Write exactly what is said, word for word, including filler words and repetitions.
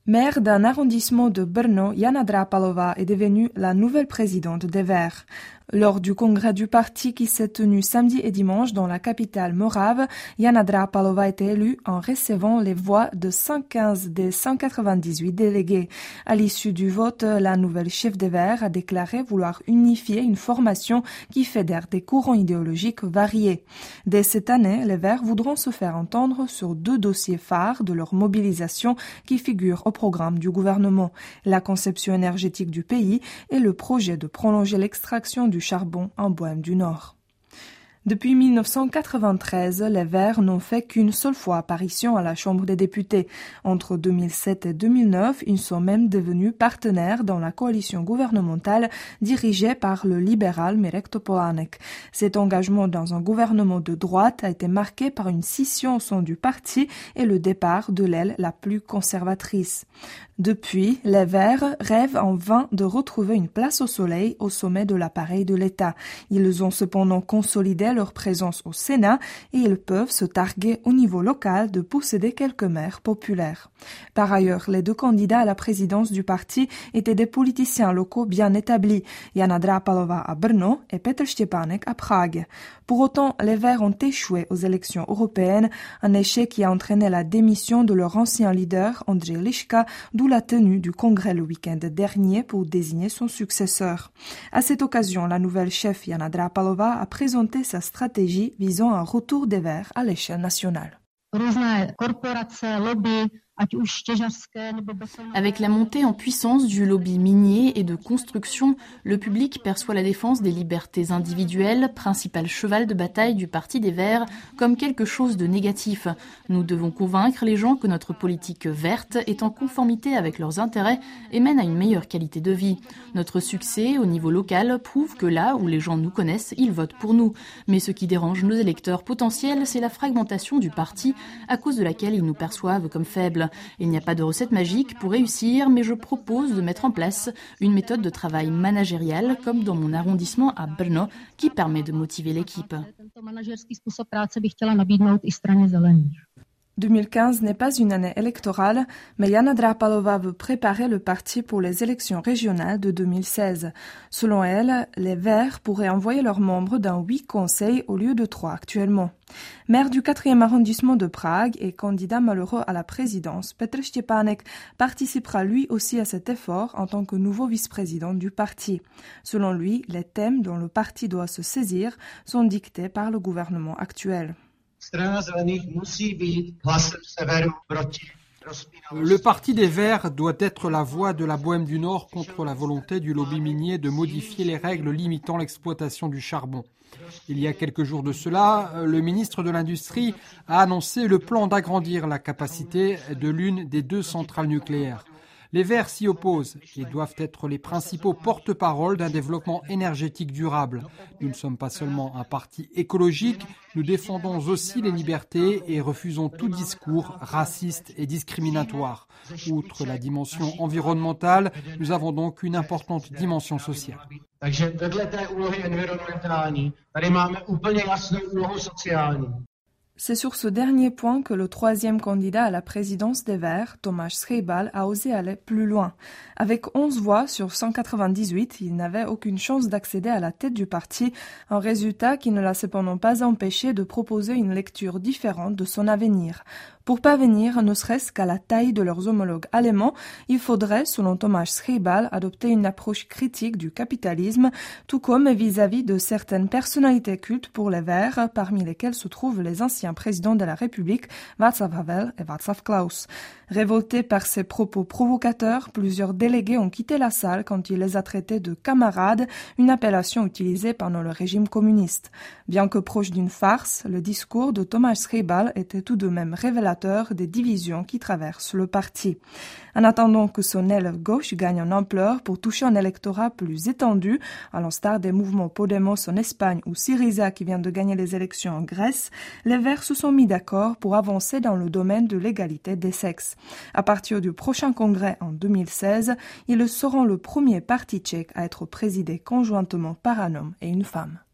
Maire d'un arrondissement de Brno, Jana Drapalova est devenue la nouvelle présidente des Verts. Lors du congrès du parti qui s'est tenu samedi et dimanche dans la capitale morave, Jana Drapalova a été élue en recevant les voix de cent quinze des cent quatre-vingt-dix-huit délégués. À l'issue du vote, la nouvelle chef des Verts a déclaré vouloir unifier une formation qui fédère des courants idéologiques variés. Dès cette année, les Verts voudront se faire entendre sur deux dossiers phares de leur mobilisation qui figurent au programme du gouvernement, la conception énergétique du pays et le projet de prolonger l'extraction du charbon en Bohême du Nord. Depuis mille neuf cent quatre-vingt-treize, les Verts n'ont fait qu'une seule fois apparition à la Chambre des députés. Entre deux mille sept et deux mille neuf, ils sont même devenus partenaires dans la coalition gouvernementale dirigée par le libéral Mirek Topolánek. Cet engagement dans un gouvernement de droite a été marqué par une scission au sein du parti et le départ de l'aile la plus conservatrice. Depuis, les Verts rêvent en vain de retrouver une place au soleil au sommet de l'appareil de l'État. Ils ont cependant consolidé leur présence au Sénat et ils peuvent se targuer au niveau local de posséder quelques maires populaires. Par ailleurs, les deux candidats à la présidence du parti étaient des politiciens locaux bien établis, Jana Drapalova à Brno et Petr Štěpánek à Prague. Pour autant, les Verts ont échoué aux élections européennes, un échec qui a entraîné la démission de leur ancien leader, Andrzej Liška, d'où la tenue du congrès le week-end dernier pour désigner son successeur. À cette occasion, la nouvelle chef Jana Drapalova a présenté sa stratégie visant un retour des Verts à l'échelle nationale. Avec la montée en puissance du lobby minier et de construction, le public perçoit la défense des libertés individuelles, principal cheval de bataille du Parti des Verts, comme quelque chose de négatif. Nous devons convaincre les gens que notre politique verte est en conformité avec leurs intérêts et mène à une meilleure qualité de vie. Notre succès au niveau local prouve que là où les gens nous connaissent, ils votent pour nous. Mais ce qui dérange nos électeurs potentiels, c'est la fragmentation du parti à cause de laquelle ils nous perçoivent comme faibles. Il n'y a pas de recette magique pour réussir, mais je propose de mettre en place une méthode de travail managériale, comme dans mon arrondissement à Brno, qui permet de motiver l'équipe. deux mille quinze n'est pas une année électorale, mais Jana Drapalova veut préparer le parti pour les élections régionales de deux mille seize. Selon elle, les Verts pourraient envoyer leurs membres dans huit conseils au lieu de trois actuellement. Maire du quatrième arrondissement de Prague et candidat malheureux à la présidence, Petr Štěpánek participera lui aussi à cet effort en tant que nouveau vice-président du parti. Selon lui, les thèmes dont le parti doit se saisir sont dictés par le gouvernement actuel. Le Parti des Verts doit être la voix de la Bohême du Nord contre la volonté du lobby minier de modifier les règles limitant l'exploitation du charbon. Il y a quelques jours de cela, le ministre de l'Industrie a annoncé le plan d'agrandir la capacité de l'une des deux centrales nucléaires. Les Verts s'y opposent et doivent être les principaux porte-parole d'un développement énergétique durable. Nous ne sommes pas seulement un parti écologique, nous défendons aussi les libertés et refusons tout discours raciste et discriminatoire. Outre la dimension environnementale, nous avons donc une importante dimension sociale. C'est sur ce dernier point que le troisième candidat à la présidence des Verts, Tomáš Škribal, a osé aller plus loin. Avec onze voix sur cent quatre-vingt-dix-huit, il n'avait aucune chance d'accéder à la tête du parti, un résultat qui ne l'a cependant pas empêché de proposer une lecture différente de son avenir. Pour parvenir, ne serait-ce qu'à la taille de leurs homologues allemands, il faudrait, selon Tomáš Škribal, adopter une approche critique du capitalisme, tout comme vis-à-vis de certaines personnalités cultes pour les Verts, parmi lesquelles se trouvent les anciens présidents de la République, Václav Havel et Václav Klaus. Révoltés par ces propos provocateurs, plusieurs délégués ont quitté la salle quand il les a traités de camarades, une appellation utilisée pendant le régime communiste. Bien que proche d'une farce, le discours de Tomáš Škribal était tout de même révélateur des divisions qui traversent le parti. En attendant que son aile gauche gagne en ampleur pour toucher un électorat plus étendu, à l'instar des mouvements Podemos en Espagne ou Syriza qui vient de gagner les élections en Grèce, les Verts se sont mis d'accord pour avancer dans le domaine de l'égalité des sexes. À partir du prochain congrès en deux mille seize, ils seront le premier parti tchèque à être présidé conjointement par un homme et une femme.